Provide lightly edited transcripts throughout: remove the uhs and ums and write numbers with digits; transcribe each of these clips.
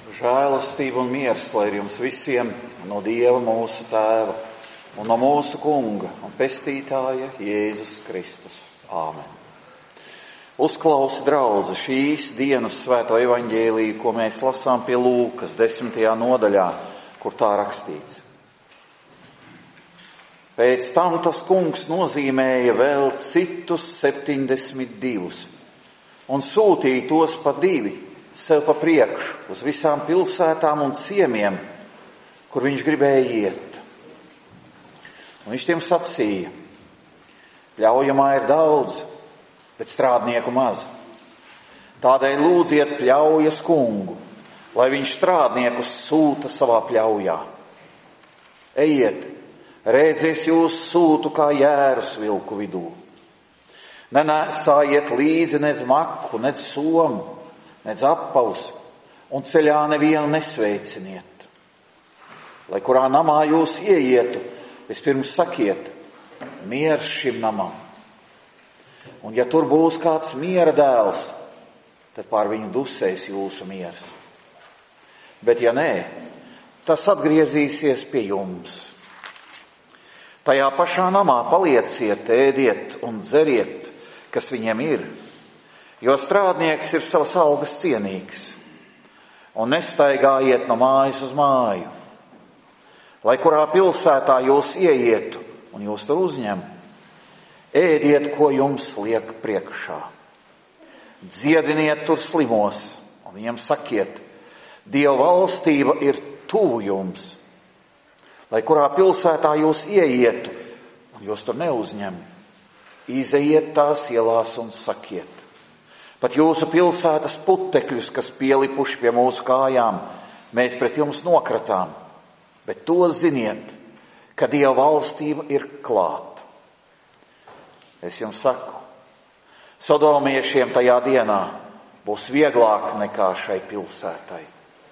Žēlastība un miers, lai ir jums visiem no Dieva mūsu Tēva un no mūsu Kunga un Pestītāja Jēzus Kristus. Āmen. Uzklausi, draudze, šīs dienas svēto evaņģēliju, ko mēs lasām pie Lūkas 10. nodaļā, kur tā rakstīts. Pēc tam tas kungs nozīmēja vēl citus 72 un sūtīja tos pa 2 sev pa priekšu uz visām pilsētām un ciemiem, kur viņš gribēja iet. Un viņš tiem sacīja: Pļaujamā ir daudz, bet strādnieku maz. Tādēļ lūdziet pļaujas kungu, lai viņš strādniekus sūta savā pļaujā. Ejiet, rēdzies jūs sūtu kā jērus vilku vidū. Nenēsājiet līdzi nec maku, nec somu, nec apavus, un ceļā nevienu nesveiciniet. Lai kurā namā jūs ieietu, vispirms sakiet: miers šim namam. Un ja tur būs kāds miera dēls, tad pār viņu dusēs jūsu miers. Bet ja nē, tas atgriezīsies pie jums. Tajā pašā namā palieciet, ēdiet un dzeriet, kas viņiem ir, jo strādnieks ir savas algas cienīgs, un nestaigājiet no mājas uz māju. Lai kurā pilsētā jūs ieietu un jūs tur uzņem, ēdiet, ko jums liek priekšā. Dziediniet tur slimos un viņiem sakiet: Dieva valstība ir tuvu jums. Lai kurā pilsētā jūs ieietu un jūs tur neuzņem, izejiet tās ielās un sakiet: pat jūsu pilsētas putekļus, kas pielipuši pie mūsu kājām, mēs pret jums nokratām, bet to ziniet, ka Dieva valstība ir klāt. Es jums saku, sodomiešiem tajā dienā būs vieglāk nekā šai pilsētai.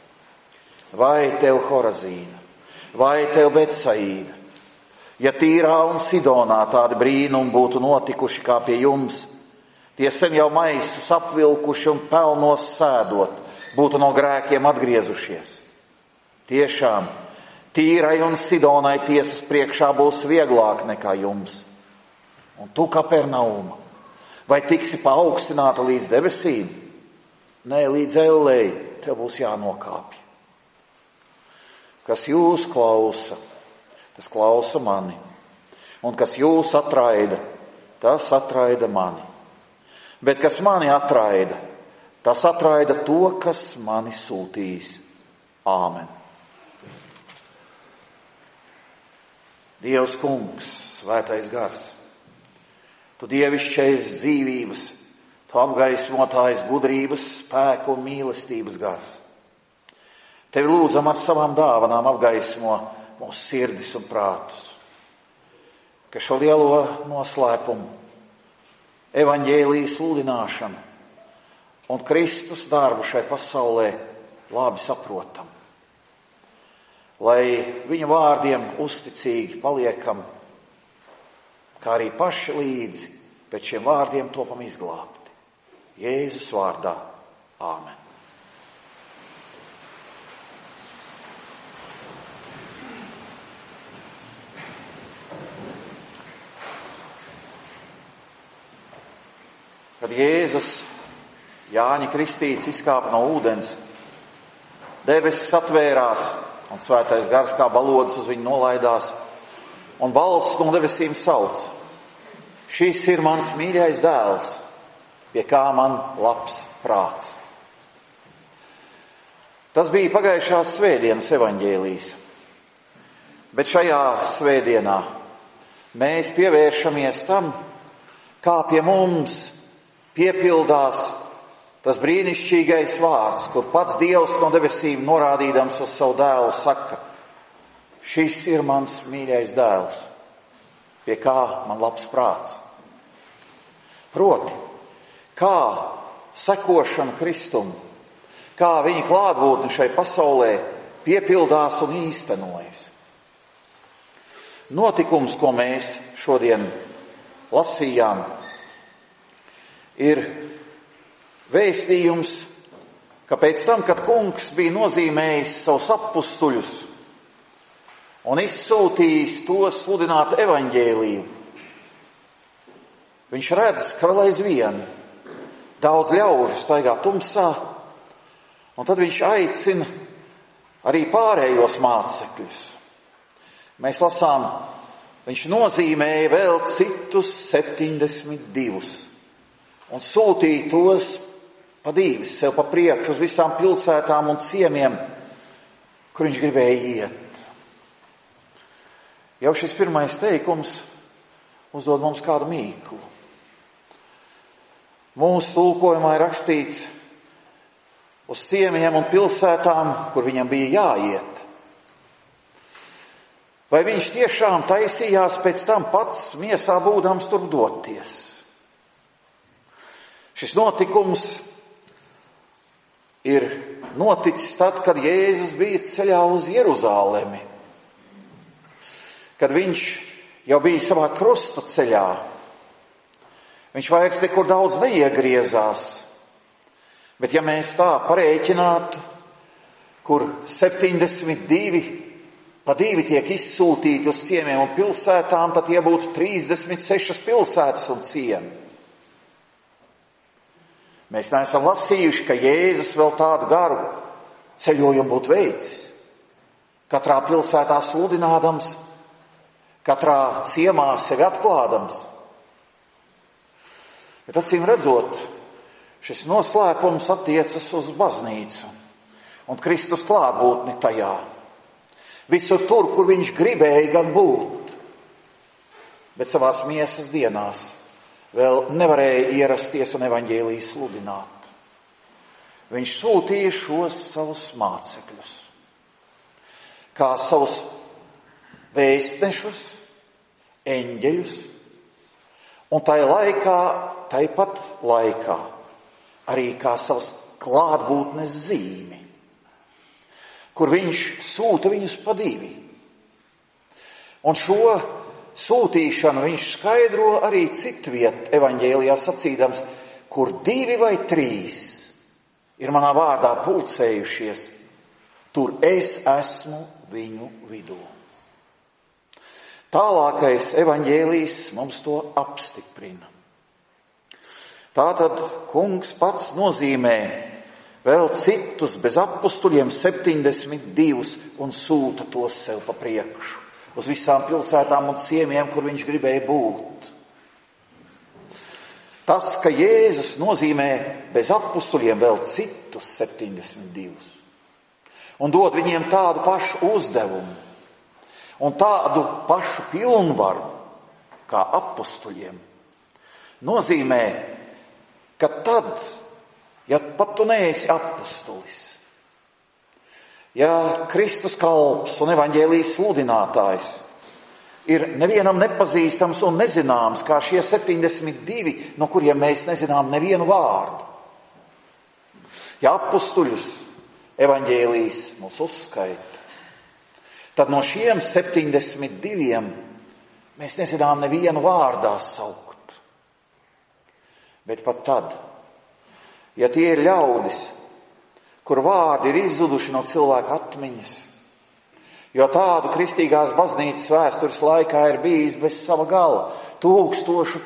Vai tev, Horazīna, vai tev, Betsaīda, ja Tīrā un Sidonā tādi brīnumi būtu notikuši kā pie jums, tie sen jau maisus apvilkuši un pelnos sēdot, būtu no grēkiem atgriezušies. Tiešām, Tīrai un Sidonai tiesas priekšā būs vieglāk nekā jums. Un tu, Kapernauma, vai tiksi paaugstināta līdz debesīm? Nē, līdz ellei tev būs jānokāpj. Kas jūs klausa, tas klausa mani. Un kas jūs atraida, tas atraida mani. Bet kas mani atraida, tas atraida to, kas mani sūtīs. Āmen. Dievs kungs, svētais gars, tu dievišķais dzīvības, tu apgaismotājs gudrības, spēku un mīlestības gars. Tevi lūdzam ar savām dāvanām apgaismo mūsu sirdis un prātus, ka šo lielo noslēpumu, evaņģēlijas sludināšanu un Kristus darbu šai pasaulē labi saprotam, lai viņa vārdiem uzticīgi paliekam, kā arī paši līdzi pēc šiem vārdiem topam izglābti. Jēzus vārdā. Āmen. Kad Jēzus, Jāņa Kristīts, izkāpa no ūdens, debesis atvērās un svētais gars kā balodis uz viņu nolaidās, un balss no debesīm sauc: šis ir mans mīļais dēls, pie kā man labs prāts. Tas bija pagājušās svētdienas evaņģēlijs, bet šajā svētdienā mēs pievēršamies tam, kā pie mums piepildās tas brīnišķīgais vārds, kur pats Dievs no debesīm norādīdams uz savu dēlu saka: šis ir mans mīļais dēls, pie kā man labs prāts. Proti, kā sekošana Kristum, kā viņa klātbūtne šai pasaulē piepildās un īstenojas. Notikums, ko mēs šodien lasījām, ir vēstījums ka pēc tam, kad kungs bija nozīmējis savus apustuļus un izsūtījis tos sludināt evaņģēliju, viņš redz, ka vēl aizvien daudz ļaužu staigā tumsā, un tad viņš aicina arī pārējos mācekļus. Mēs lasām, viņš nozīmēja vēl citus 72 un sūtīja tos pa divis sev pa priekšu uz visām pilsētām un ciemiem, kur viņš gribēja iet. Jau šis pirmais teikums uzdod mums kādu mīklu. Mūsu tulkojumā ir rakstīts uz ciemiem un pilsētām, kur viņam bija jāiet. Vai viņš tiešām taisījās pēc tam pats miesā būdams tur doties? Šis notikums ir noticis tad, kad Jēzus bija ceļā uz Jeruzālemi, kad viņš jau bija savā krusta ceļā. Viņš vairs nekur daudz neiegriezās, bet ja mēs tā parēķinātu, kur 72 pa divi tiek izsūtīti uz ciemiem un pilsētām, tad tie būtu 36 pilsētas un ciemi. Mēs neesam lasījuši, ka Jēzus vēl tādu garu ceļojumu būtu veicis. Katrā pilsētā sludinādams, katrā ciemā sevi atklādams. Bet acīm redzot, šis noslēpums attiecas uz baznīcu un Kristus klātbūtni tajā. Visur tur, kur viņš gribēja gan būt, bet savās miesas dienās vēl nevarēja ierasties un evaņģēliju sludināt. Viņš sūtīja šos savus mācekļus, kā savus vēstnešus, eņģeļus, un tāpat laikā arī kā savas klātbūtnes zīmi, kur viņš sūta viņus pa divi. Un šo sūtīšanu viņš skaidro arī citviet evaņģēlijā sacīdams, kur 2 vai 3 ir manā vārdā pulcējušies, tur es esmu viņu vidū. Tālākais evaņģēlijs mums to apstiprina. Tātad kungs pats nozīmē vēl citus bez apustuļiem 72 un sūta tos sev pa priekšu uz visām pilsētām un ciemiem, kur viņš gribēja būt. Tas, ka Jēzus nozīmē bez apustuļiem vēl citus 72 un dod viņiem tādu pašu uzdevumu un tādu pašu pilnvaru kā apustuļiem, nozīmē, ka tad, ja pat tu neesi apustulis, ja Kristus kalps un evaņģēlijas sludinātājs ir nevienam nepazīstams un nezināms, kā šie 72, no kuriem mēs nezinām nevienu vārdu. Ja apustuļus evaņģēlijas mūs uzskaita, tad no šiem 72 mēs nezinām nevienu vārdā saukt. Bet pat tad, ja tie ir ļaudis, kur vārdi ir izzuduši no cilvēka atmiņas, jo tādu kristīgās baznīcas vēstures laikā ir bijis bez sava gala tūkstoši.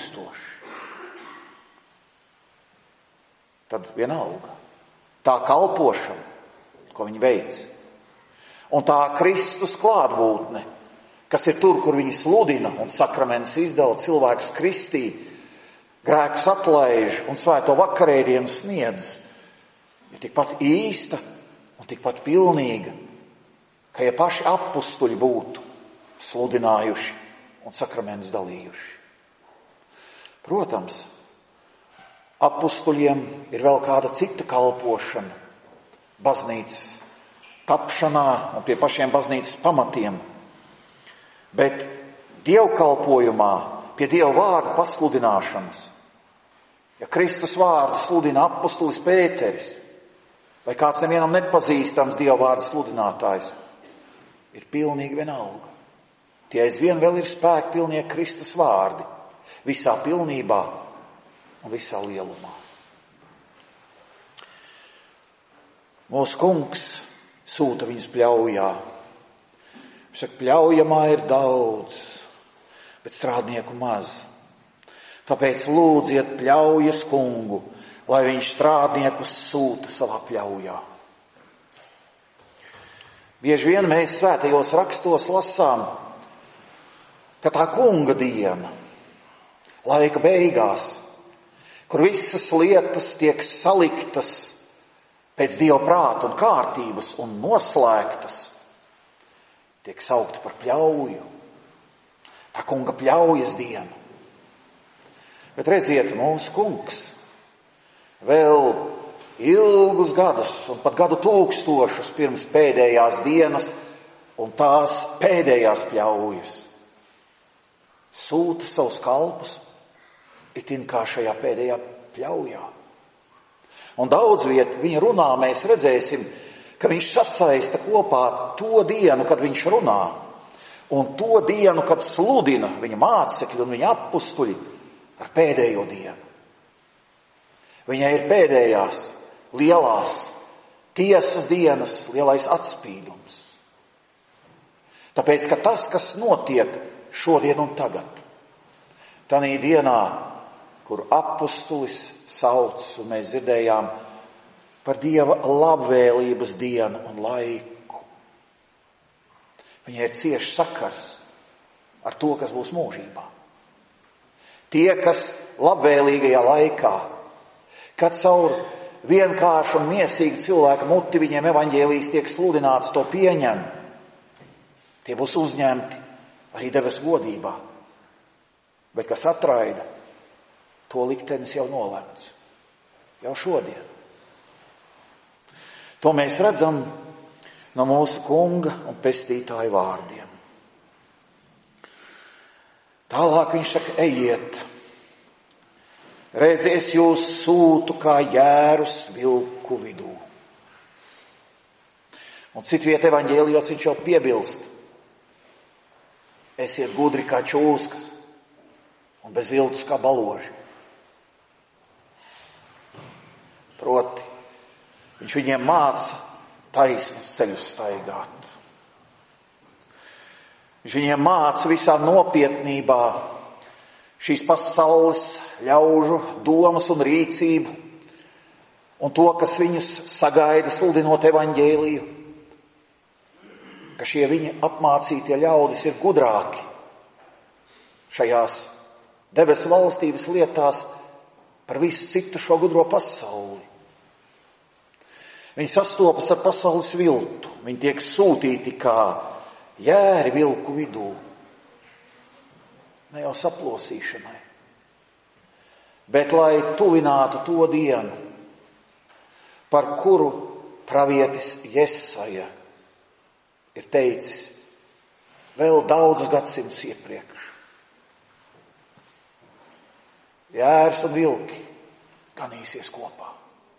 Tad vienalga tā kalpošana, ko viņi veic, un tā Kristus klātbūtne, kas ir tur, kur viņi sludina un sakramentus izdala, cilvēkus kristī, grēkus atlaiž un svēto vakarēdienu sniedz, ir tikpat īsta un tikpat pilnīga, ka ja paši apustuļi būtu sludinājuši un sakramentus dalījuši. Protams, apustuļiem ir vēl kāda cita kalpošana baznīcas tapšanā un pie pašiem baznīcas pamatiem, bet dievkalpojumā pie Dieva vārda pasludināšanas, ja Kristus vārdu sludina apustulis Pēteris vai kāds nevienam nepazīstams Dieva vārda sludinātājs, ir pilnīgi vienalga. Tie aizvien vēl ir spēki pilnie Kristus vārdi, visā pilnībā un visā lielumā. Mūsu kungs sūta viņus pļaujā. Viņš saka, pļaujamā ir daudz, bet strādnieku maz. Tāpēc lūdziet pļaujas kungu, lai viņš strādniekus sūta savā pļaujā. Bieži vien mēs svētajos rakstos lasām, ka tā kunga diena, laika beigās, kur visas lietas tiek saliktas pēc Dieva prāta un kārtības un noslēgtas, tiek saukta par pļauju. Tā kunga pļaujas diena. Bet redziet, mūsu kungs vēl ilgus gadus un pat gadu tūkstošus pirms pēdējās dienas un tās pēdējās pļaujas sūta savus kalpus, itin kā šajā pēdējā pļaujā. Un daudz viet viņa runā mēs redzēsim, ka viņš sasaista kopā to dienu, kad viņš runā, un to dienu, kad sludina viņa mācekļi un viņa appustuļi ar pēdējo dienu. Viņai ir pēdējās, lielās tiesas dienas, lielais atspīdums. Tāpēc, ka tas, kas notiek šodien un tagad, tanī dienā, kur appustulis sauc, un mēs dzirdējām par Dieva labvēlības dienu un laiku. Viņai ir cieši sakars ar to, kas būs mūžībā. Tie, kas labvēlīgajā laikā, kad caur vienkāršu un miesīgu cilvēku muti viņiem evaņģēlijs tiek sludināts, to pieņem, tie būs uzņemti arī debesu godībā. Bet kas atraida, to liktenis jau nolemts. Jau šodien. To mēs redzam no mūsu kunga un pestītāja vārdiem. Tālāk viņš saka, ejiet. Redzi, es jūs sūtu kā jērus vilku vidū. Un citviet evaņģēlijos viņš jau piebilst. Esiet gudri kā čūskas un bez viltus kā baloži. Proti, viņš viņiem māca taisnus ceļus staigāt. Viņš viņiem māca visā nopietnībā šīs pasaules ļaužu domas un rīcību un to, kas viņus sagaida sludinot evaņģēliju, ka šie viņa apmācītie ļaudis ir gudrāki šajās debesu valstības lietās par visu citu šo gudro pasauli. Viņi sastopas ar pasaules viltu. Viņi tiek sūtīti kā jēri vilku vidū. Ne jau saplosīšanai, bet lai tuvinātu to dienu, par kuru pravietis Jesaja ir teicis vēl daudzus gadsimtus iepriekš. Jērs un vilki ganīsies kopā.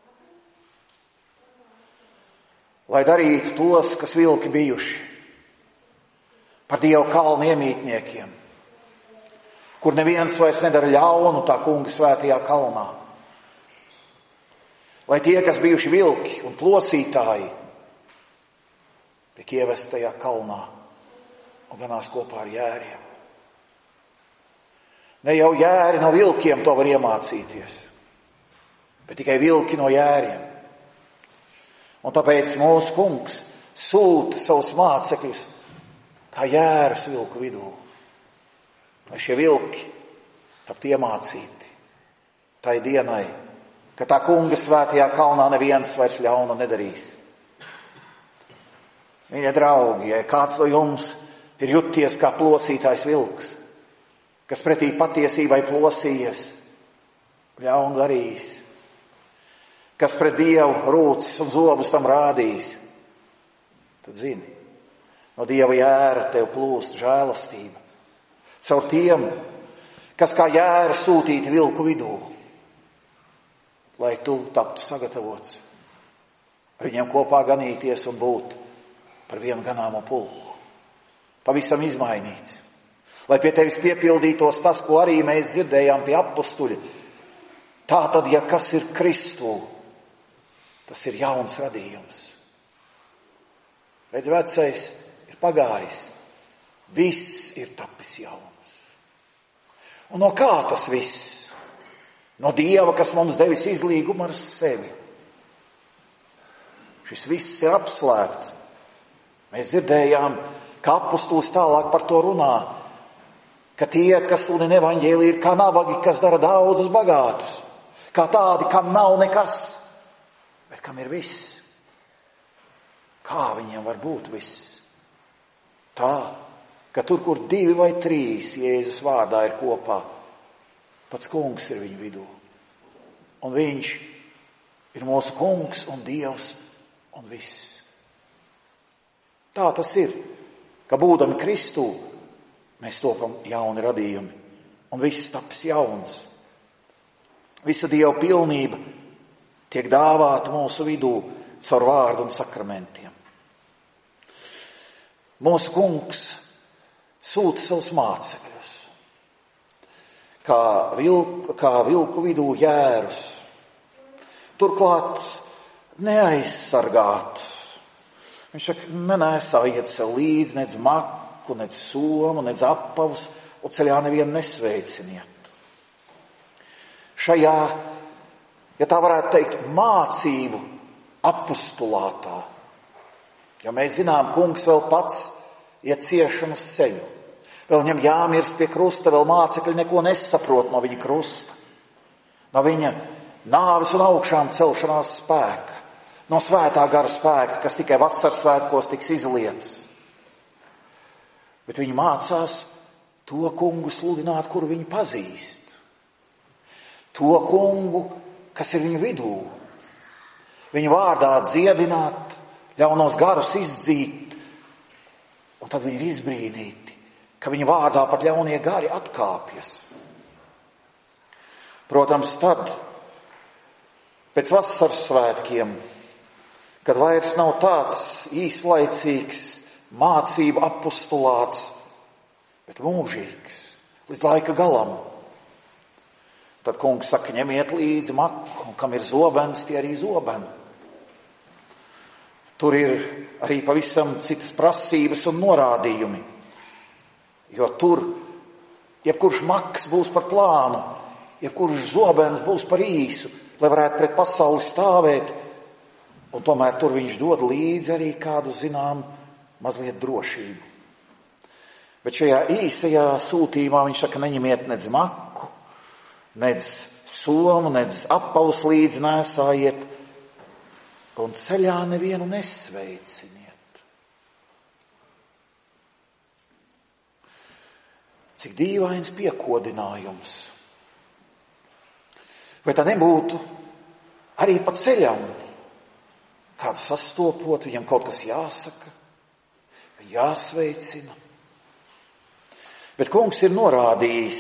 Lai darītu tos, kas vilki bijuši, par Dieva kalnu iemītniekiem, kur neviens vairs nedara ļaunu tā kunga svētajā kalnā. Lai tie, kas bijuši vilki un plosītāji, tiek ievest tajā kalnā un ganās kopā ar jēriem. Ne jau jēri no vilkiem to var iemācīties, bet tikai vilki no jēriem. Un tāpēc mūsu kungs sūta savus mācekļus kā jērus vilku vidū, lai šie vilki taptu iemācīti tai dienai, ka tā kunga svētajā kalnā neviens vairs ļaunu nedarīs. Mīļie draugi, ja kāds no jums ir juties kā plosītājs vilks, kas pretī patiesībai plosījies, ļaunu darījis, kas pret Dievu rūcis un zobus tam rādījis, tad zini, no Dieva jēra tev plūst žēlastība. Caur tiem, kas kā jēra sūtīti vilku vidū, lai tu taptu sagatavots, ar viņiem kopā ganīties un būt par vienu ganāmo pulku. Pavisam izmainīts. Lai pie tevis piepildītos tas, ko arī mēs dzirdējām pie appustuļa. Tātad, ja kas ir Kristū, Tas ir jauns radījums. Redz, vecais ir pagājis. Viss ir tapis jauns. Un no kā tas viss? No Dieva, kas mums devis izlīgumu ar sevi. Šis viss ir apslēpts. Mēs dzirdējām, ka apustulis tālāk par to runā, ka tie, kas sludina evaņģēliju, ir kā nabagi, kas dara daudzus bagātus, kā tādi, kam nav nekas, bet kam ir viss. Kā viņiem var būt viss? Tā, ka tur, kur 2 vai 3 Jēzus vārdā ir kopā, pats kungs ir viņu vidū. Un viņš ir mūsu kungs un Dievs un viss. Tā tas ir, ka būdami Kristū, mēs topam jauni radījumi un viss taps jauns. Visa Dieva pilnība tiek dāvāta mūsu vidū caur vārdu un sakramentiem. Mūsu kungs sūta savus mācekļus, kā vilku vidū jērus, turklāt neaizsargātus. Viņš saka, nenēsājiet sev līdzi nec maku, nec somu, nec apavus, un ceļā nevienu nesveiciniet. Šajā, ja tā varētu teikt, mācību apostulātā, jo mēs zinām, kungs vēl pats iet ciešanas ceļu. Vēl viņam jāmirst pie krusta, vēl mācekļi neko nesaprot no viņa krusta, no viņa nāves un augšām celšanās spēka, no svētā gara spēka, kas tikai vasaras svētkos tiks izlietas. Bet viņi mācās to kungu sludināt, kuru viņi pazīst. To kungu, kas ir viņu vidū. Viņu vārdā dziedināt, ļaunos garus izdzīt, un tad viņi ir izbrīnīti, ka viņa vārdā pat ļaunie gari atkāpjas. Protams, tad, pēc vasaras svētkiem, kad vairs nav tāds īslaicīgs mācību apostulāts, bet mūžīgs, līdz laika galam, tad kungs saka, ņemiet līdzi maku, un kam ir zobens, tie arī zobeni. Tur ir arī pavisam citas prasības un norādījumi, jo tur jebkurš maks būs par plānu, jebkurš zobens būs par īsu, lai varētu pret pasauli stāvēt, un tomēr tur viņš dod līdzi arī kādu, zinām, mazliet drošību. Bet šajā īsajā sūtījumā viņš saka, neņemiet nedz maku, nedz somu, nedz apavus līdzi nesājiet, un ceļā nevienu nesveiciniet. Cik dīvains piekodinājums. Vai tā nebūtu arī pa ceļam? Kādu sastopot, viņam kaut kas jāsaka, jāsveicina. Bet kungs ir norādījis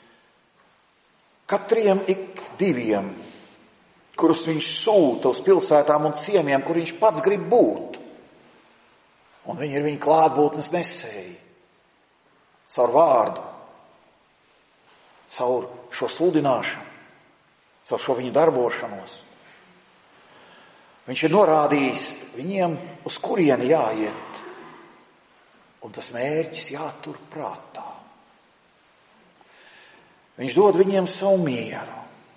katriem ik 2, kurus viņš sūta uz pilsētām un ciemiem, kur viņš pats grib būt. Un viņi ir viņa klātbūtnes nesēji. Caur vārdu, caur šo sludināšanu, caur šo viņu darbošanos. Viņš ir norādījis viņiem, uz kurieni jāiet, un tas mērķis jātur prātā. Viņš dod viņiem savu mieru.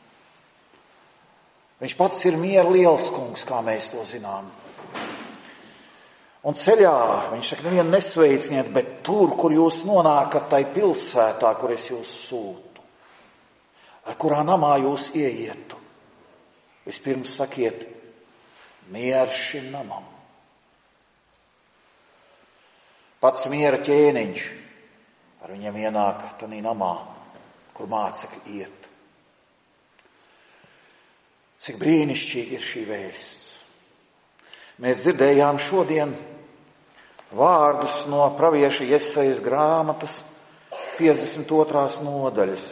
Viņš pats ir miera liels kungs, kā mēs to zinām. Un ceļā, viņš saka, nevienu nesveiciniet, bet tur, kur jūs nonākat, tai pilsētā, kur es jūs sūtu, ar kurā namā jūs ieietu, vispirms sakiet, mieru šim namam. Pats miera ķēniņš ar viņiem ienāk tanī namā, kur mācekļi iet. Cik brīnišķīgi ir šī vēsts. Mēs dzirdējām šodien vārdus no pravieša Jesajas grāmatas 52. nodaļas.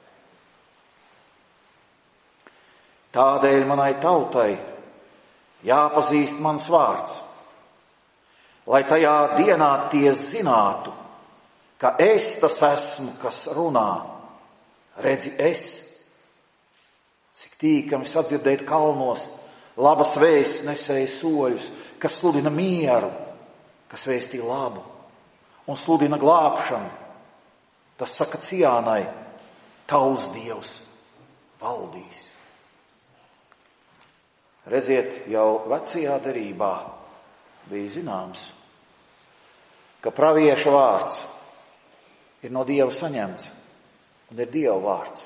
Tādēļ manai tautai jāpazīst mans vārds, lai tajā dienā tie zinātu, ka es tas esmu, kas runā. Redzi, es, cik tīkami sadzirdēt kalnos labas vēsts nesēja soļus, kas sludina mieru, kas vēstī labu un sludina glābšanu. Tas saka Ciānai, tavs Dievs valdīs. Redziet, jau vecajā derībā bija zināms, ka pravieša vārds ir no Dieva saņemts un ir Dieva vārds.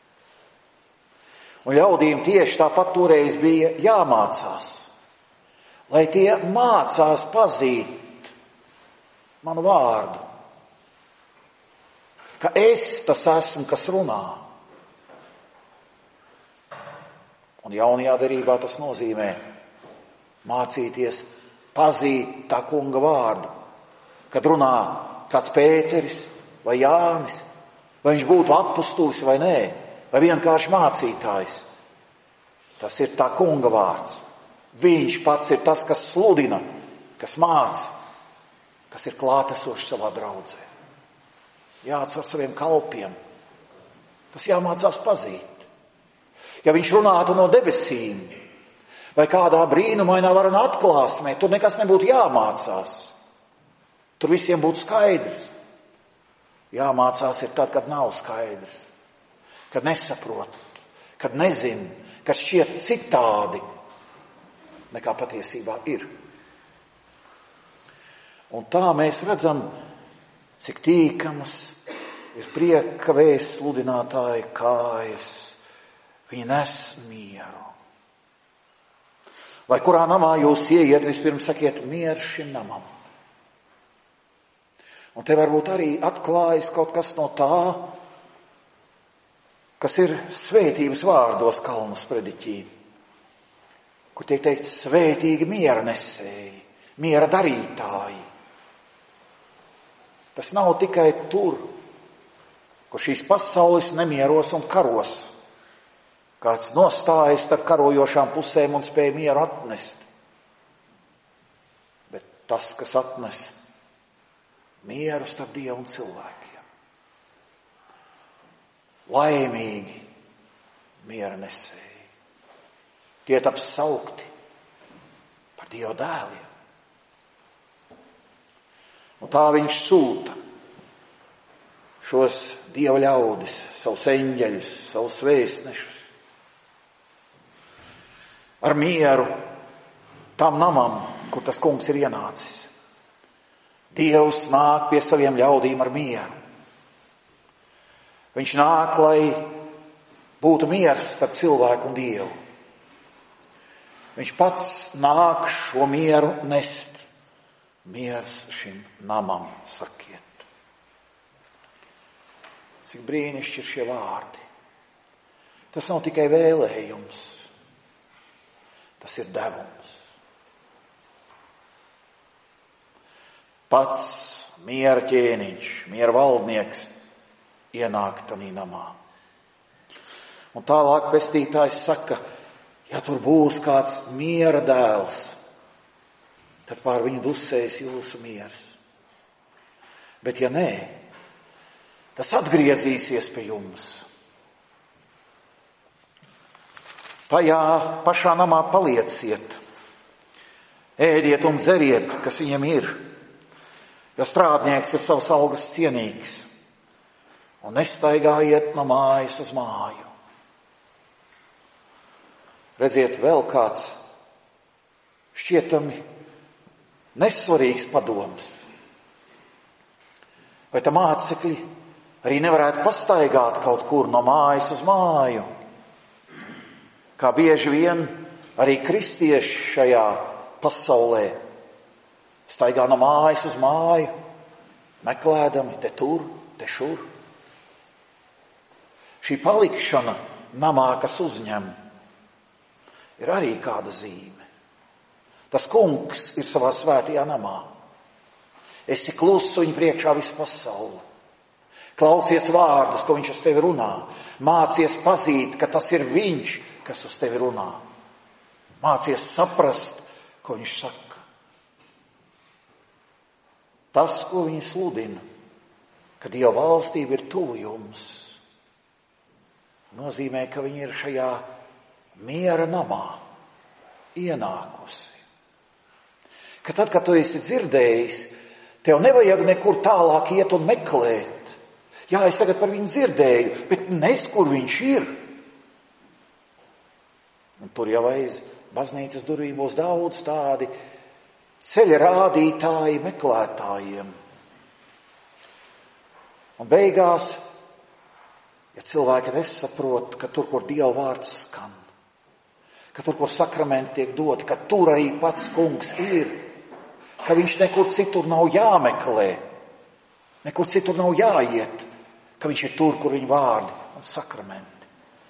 Un ļaudīm tieši tāpat toreiz bija jāmācās, lai tie mācās pazīt manu vārdu, ka es tas esmu, kas runā. Un jaunajā derībā tas nozīmē mācīties pazīt tā kunga vārdu, kad runā kāds Pēteris vai Jānis, vai viņš būtu apustulis vai nē, vai vienkārši mācītājs. Tas ir tā kunga vārds. Viņš pats ir tas, kas sludina, kas māca, kas ir klātesošs savā draudzē. Jāatcer saviem kalpiem. Tas jāmācās pazīt. Ja viņš runātu no debesīm vai kādā brīnumainā varana atklāsmē, tur nekas nebūtu jāmācās. Tur visiem būtu skaidrs. Jāmācās ir tad, kad nav skaidrs, kad nesaprot, kad nezin, kad šķiet citādi nekā patiesībā ir. Un tā mēs redzam, cik tīkamas ir prieka vēsts sludinātāja kājas. Viņi nes mieru. Lai kurā namā jūs ieiet, vispirms sakiet mieru šim namam. Un te varbūt arī atklājas kaut kas no tā, kas ir svētības vārdos Kalnu sprediķī, kur tiek teikt svētīgi miera nesēji, miera darītāji. Tas nav tikai tur, kur šīs pasaules nemieros un karos, kāds nostājas starp karojošām pusēm un spēj mieru atnest. Bet tas, kas atnes mieru starp Dievu un cilvēkiem. Laimīgi miera nesēji. Tie taps saukti par Dieva dēliem. Un tā viņš sūta šos Dieva ļaudis, savus eņģeļus, savus vēstnešus ar mieru tam namam, kur tas kungs ir ienācis. Dievs nāk pie saviem ļaudīm ar mieru. Viņš nāk, lai būtu miers starp cilvēku un Dievu. Viņš pats nāk šo mieru nest. Miers šim namam, sakiet. Cik brīnišķi ir šie vārdi. Tas nav tikai vēlējums. Tas ir devums. Pats miera ķēniņš, miera valdnieks ienāk tanī namā. Un tālāk pestītājs saka, ja tur būs kāds miera dēls, tad pār viņu dusēs jūsu miers. Bet ja nē, tas atgriezīsies pie jums. Tajā pašā namā palieciet, ēdiet un dzeriet, kas viņam ir, jo strādnieks ir savas algas cienīgs, un nestaigājiet no mājas uz māju. Redziet, vēl kāds šķietami nesvarīgs padoms. Vai tā mācekļi arī nevarētu pastaigāt kaut kur no mājas uz māju? Kā bieži vien arī kristieši šajā pasaulē staigā no mājas uz māju, meklēdami te tur, te šur. Šī palikšana namā, kas uzņem, ir arī kāda zīme. Tas kungs ir savā svētajā namā. Esi klusu viņa priekšā visu pasauli. Klausies vārdus, ko viņš uz tevi runā. Mācies pazīt, ka tas ir viņš, kas uz tevi runā. Mācies saprast, ko viņš saka. Tas, ko viņi sludina, ka Dieva valstība ir tuvu jums, nozīmē, ka viņi ir šajā miera namā, ienākusi. Ka tad, kad tu esi dzirdējis, tev nevajag nekur tālāk iet un meklēt. Jā, es tagad par viņu dzirdēju, bet nes, kur viņš ir. Un tur jau aiz baznīcas durvīm būs daudz tādi ceļa rādītāji meklētājiem. Un beigās, ja cilvēki nesaprot, ka tur, kur Dieva vārds skan, ka tur, kur sakramenti tiek doti, ka tur arī pats kungs ir, ka viņš nekur citur nav jāmeklē, nekur citur nav jāiet, ka viņš ir tur, kur viņa vārdi un sakramenti.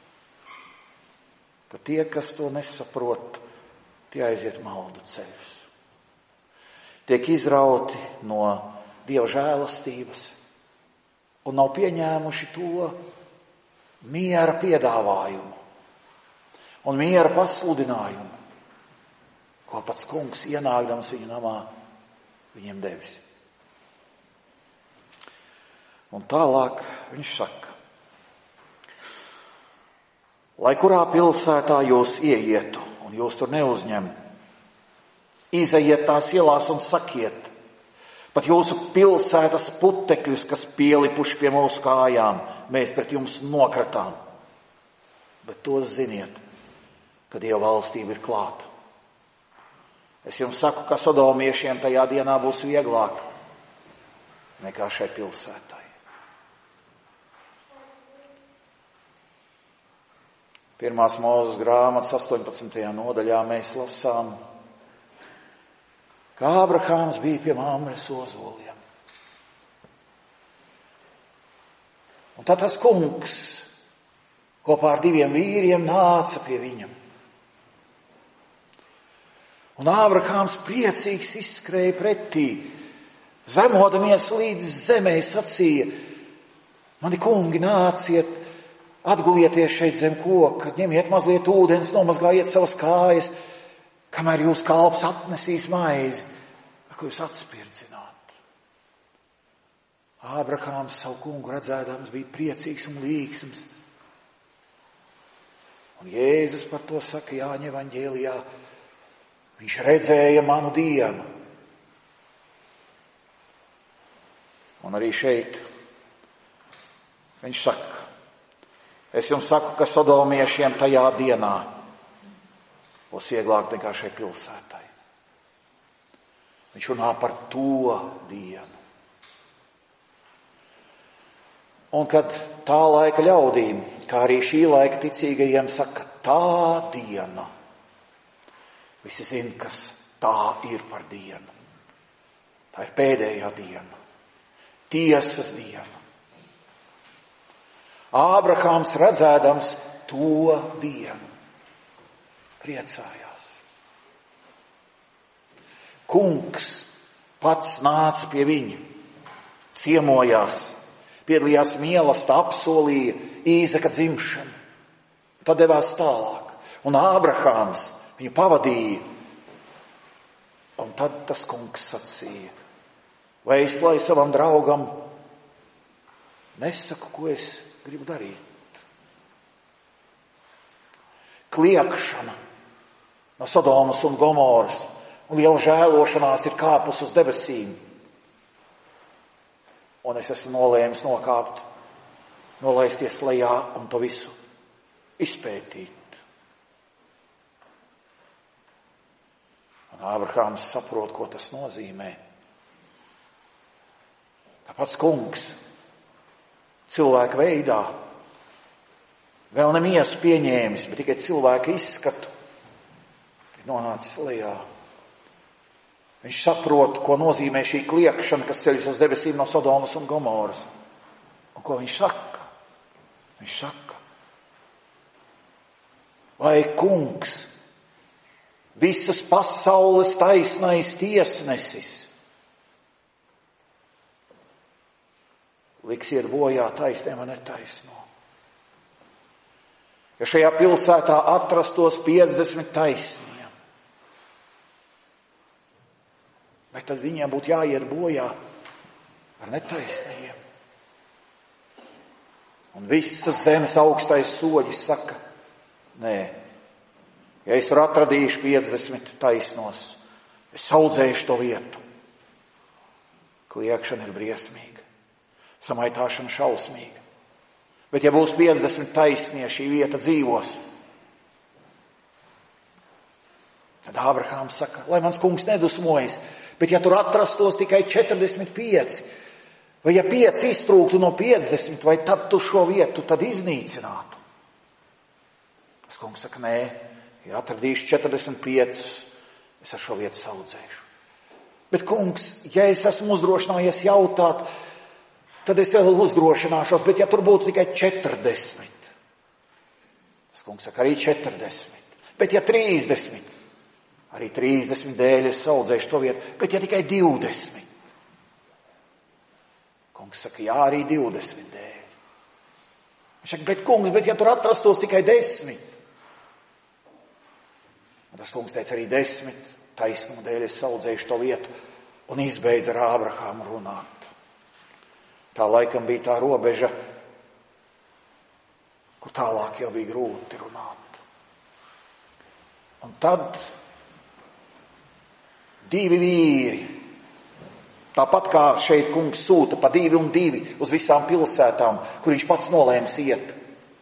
Tad tie, kas to nesaprot, tie aiziet maldu ceļus. Tiek izrauti no Dieva žēlastības un nav pieņēmuši to miera piedāvājumu un miera pasludinājumu, ko pats kungs ienākdams viņu namā viņiem devis. Un tālāk viņš saka, lai kurā pilsētā jūs ieietu un jūs tur neuzņem, izejiet tās ielās un sakiet, pat jūsu pilsētas putekļus, kas pielipuši pie mūsu kājām, mēs pret jums nokratām. Bet to ziniet, ka Dieva valstība ir klāta. Es jums saku, ka sodomiešiem tajā dienā būs vieglāk nekā šai pilsētai. Pirmās Mūzes grāmatas 18. nodaļā mēs lasām, ka Ābrahāms bija pie Mamres ozoliem. Un tad tas kungs kopā ar 2 vīriem nāca pie viņam. Un Ābrahāms priecīgs izskrēja pretī, zemodamies līdz zemē, sacīja, mani kungi, nāciet, atgulieties šeit zem koka, ņemiet mazliet ūdens, nomazgājiet savas kājas, kamēr jūs kalps atnesīs maizi, ar ko jūs atspirdzināt. Ābrahāms savu kungu redzēdams bija priecīgs un līgsms. Un Jēzus par to saka Jāņa evaņģēlijā, viņš redzēja manu dienu. Un arī šeit viņš saka, es jums saku, ka sodomiešiem tajā dienā būs vieglāk nekā šai pilsētai. Viņš runā par to dienu. Un kad tā laika ļaudīm, kā arī šī laika ticīgajiem saka, tā diena, visi zin, kas tā ir par dienu. Tā ir pēdējā diena, tiesas diena. Ābrahāms redzēdams to dienu priecājās. Kungs pats nāca pie viņa, ciemojās, piedalījās mīlestībā, apsolīja Īzaka dzimšanu. Tad devās tālāk, un Ābrahāms viņu pavadīja. Un tad tas kungs sacīja, vai es lai savam draugam nesaku, ko es gribu darīt. Kliekšana no Sodomas un Gomoras un liela žēlošanās ir kāpus uz debesīm. Un es esmu nolēmis nokāpt, nolaisties lejā un to visu izpētīt. Un Ābrahāms saprot, ko tas nozīmē. Ka pats kungs cilvēka veidā vēl ne miesu pieņēmis, bet tikai cilvēka izskatu ir nonācis lejā. Viņš saprot, ko nozīmē šī kliekšana, kas ceļas uz debesīm no Sodomas un Gomoras. Un ko viņš saka? Viņš saka, vai kungs, visas pasaules taisnais tiesnesis, liks iet bojā taisniem un netaisno. Ja šajā pilsētā atrastos 50 taisnie, vai tad viņiem būtu jāiet bojā ar netaisniem? Un visas zemes augstais soģis saka, nē, Ja es tur atradīšu 50 taisnos, es audzēšu to vietu. Kliekšana ir briesmīga, samaitāšana šausmīga. Bet ja būs 50 taisnie, šī vieta dzīvos. Tad Ābrahāms saka, lai mans kungs nedusmojas, bet ja tur atrastos tikai 45, vai ja 5 iztrūktu no 50, vai tad tu šo vietu tad iznīcinātu? Tas kungs saka, nē, ja atradīšu 45, es ar šo vietu saudzēšu. Bet kungs, ja es esmu uzdrošinājies jautāt, tad es vēl uzdrošināšos, bet ja tur būtu tikai 40, tas kungs saka, arī 40, bet ja 30, arī 30 dēļ es saudzēšu to vietu, bet ja tikai 20, kungs saka, jā, arī 20 dēļ. Viņš saka, bet kungs, bet ja tur atrastos tikai 10, un tas kungs teica, arī 10 taisnumu dēļ es saudzēšu to vietu, un izbeidz ar Ābrahāmu runāt. Tā laikam bija tā robeža, kur tālāk jau bija grūti runāt. Un tad 2 vīri, tāpat kā šeit kungs sūta pa 2 un 2 uz visām pilsētām, kur viņš pats nolēms iet.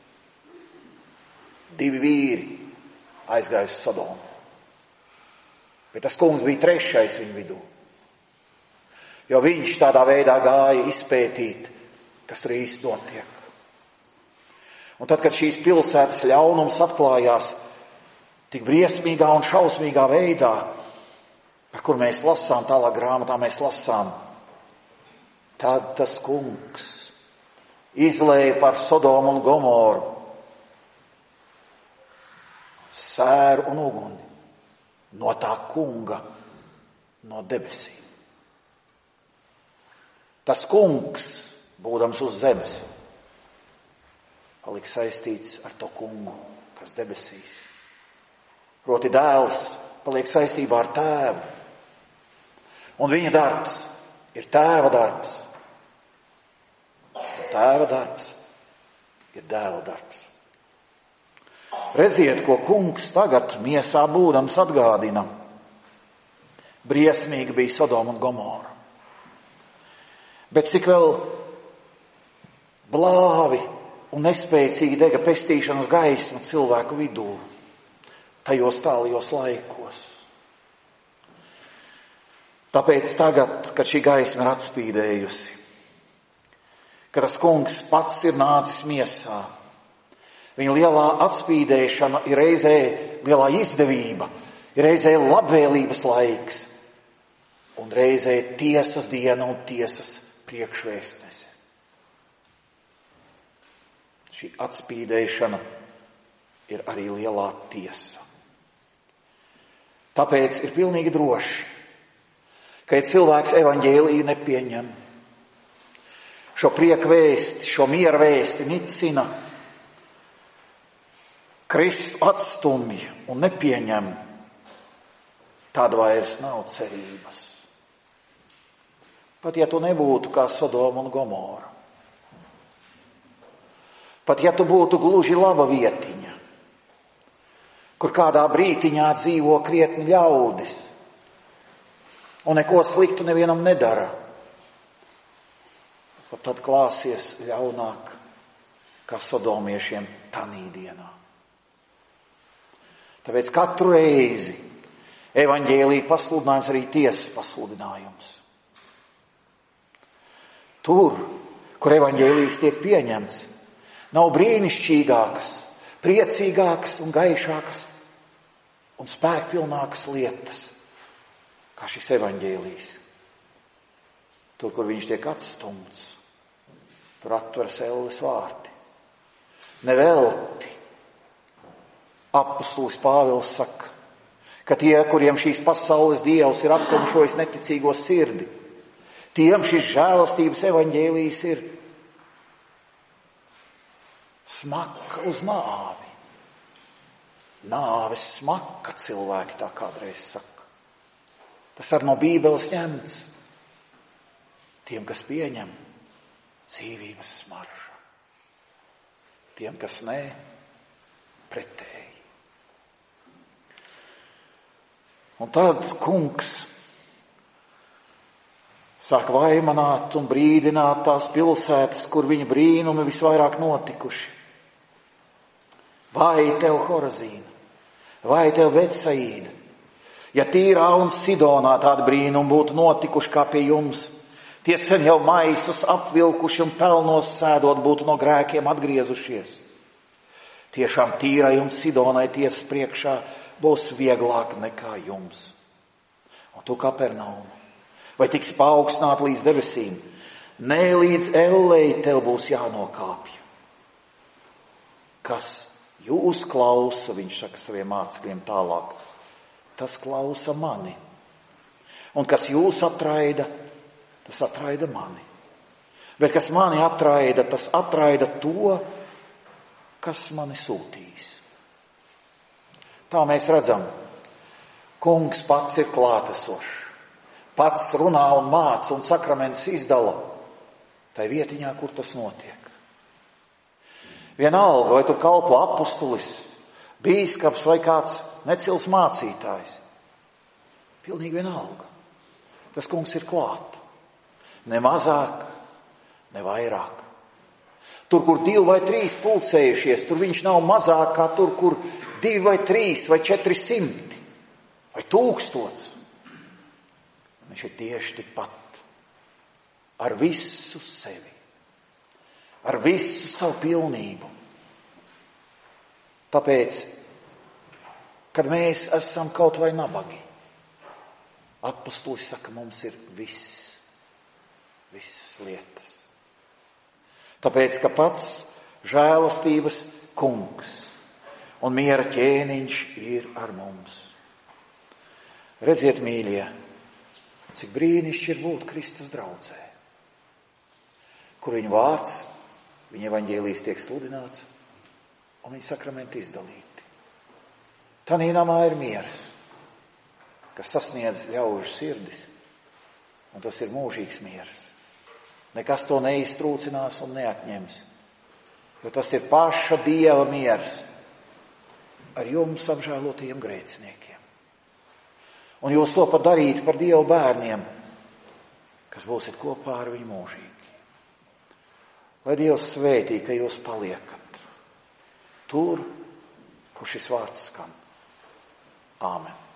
2 vīri aizgāja uz Sodomu. Bet tas kungs bija 3. viņu vidū. Jo viņš tādā veidā gāja izpētīt, kas tur īsti notiek. Un tad, kad šīs pilsētas ļaunums atklājās tik briesmīgā un šausmīgā veidā, par kur mēs lasām, tālāk grāmatā mēs lasām, tad tas kungs izlēja par Sodomu un Gomoru sēru un uguni no tā kunga, no debesīm. Tas kungs, būdams uz zemes, palika saistīts ar to kungu, kas debesīs. Proti dēls paliek saistībā ar tēvu. Un viņa darbs ir tēva darbs. Un tēva darbs ir dēla darbs. Redziet, ko kungs tagad miesā būdams atgādina. Briesmīgi bija Sodoma un Gomora. Bet cik vēl blāvi un nespēcīgi dega pestīšanas gaisma cilvēku vidū tajos tālajos laikos. Tāpēc tagad, kad šī gaisma ir atspīdējusi, kad tas kungs pats ir nācis miesā, viņa lielā atspīdēšana ir reizē lielā izdevība, ir reizē labvēlības laiks un reizē tiesas diena un tiesas priekšvēstnese. Šī atspīdēšana ir arī lielā tiesa. Tāpēc ir pilnīgi droši, ka ja cilvēks evaņģēliju nepieņem, šo prieku vēsti, šo miera vēsti nicina, Kristu atstumj un nepieņem, tad vairs nav cerības. Pat ja tu nebūtu kā Sodoma un Gomora. Pat ja tu būtu gluži laba vietiņa, kur kādā brītiņā dzīvo krietni ļaudis un neko sliktu nevienam nedara, pat tad klāsies ļaunāk kā sodomiešiem tanī dienā. Tāpēc katru reizi evaņģēlija pasludinājums arī tiesas pasludinājums. Tur, kur evaņģēlijs tiek pieņemts, nav brīnišķīgākas, priecīgākas un gaišākas un spēkpilnākas lietas, kā šis evaņģēlijs. Tur, kur viņš tiek atstumts, tur atveras elles vārti. Nevelti apustulis Pāvils saka, ka tie, kuriem šīs pasaules dievs ir aptumšojis neticīgo sirdi, tiem šis žēlastības evaņģēlijs ir smaka uz nāvi. Nāves smaka, cilvēki tā kādreiz saka. Tas ar no Bībeles ņemts. Tiem, kas pieņem, dzīvības smarža. Tiem, kas nē, pretēji. Un tad kungs sāk vaimanāt un brīdināt tās pilsētas, kur viņa brīnumi visvairāk notikuši. Vai tev, Horazīna, vai tev, Betsaīda, ja Tīrā un Sidonā tādi brīnumi būtu notikuši kā pie jums, tie sen jau maisus apvilkuši un pelnos sēdot būtu no grēkiem atgriezušies. Tiešām Tīrai un Sidonai tiesas priekšā būs vieglāk nekā jums. Un tu, Kapernaum, vai tiksi paaugstināt līdz debesīm? Nē, līdz ellei tev būs jānokāpj. Kas jūs klausa, viņš saka saviem mācekļiem tālāk, tas klausa mani. Un kas jūs atraida, tas atraida mani. Bet kas mani atraida, tas atraida to, kas mani sūtīs. Tā mēs redzam, kungs pats ir klātesošs. Pats runā un māca un sakramentus izdala tai vietiņā, kur tas notiek. Vienalga, vai tu kalpo apustulis, bīskaps vai kāds necils mācītājs. Pilnīgi vienalga. Tas kungs ir klāt. Ne mazāk, ne vairāk. Tur, kur 2 vai 3 pulcējušies, tur viņš nav mazāk kā tur, kur 2 vai 3 vai 400 vai 1000. Viņš ir tieši tikpat ar visu sevi, ar visu savu pilnību. Tāpēc, kad mēs esam kaut vai nabagi, apustulis saka, mums ir visas lietas. Tāpēc, ka pats žēlastības kungs un miera ķēniņš ir ar mums. Redziet, mīļie, cik brīnišķi ir būt Kristus draudzē, kur viņa vārds, viņa evaņģēlijs tiek sludināts un viņa sakramenti izdalīti. Tanī namā ir miers, kas sasniedz ļaužu sirdis, un tas ir mūžīgs miers. Nekas to neiztrūcinās un neatņems, jo tas ir paša Dieva miers ar jums apžēlotajiem grēciniekiem. Un jūs to pat darīt par Dievu bērniem, kas būsiet kopā ar viņu mūžīgi. Lai Dievs svētī, ka jūs paliekat tur, kur šis vārds skan. Āmen.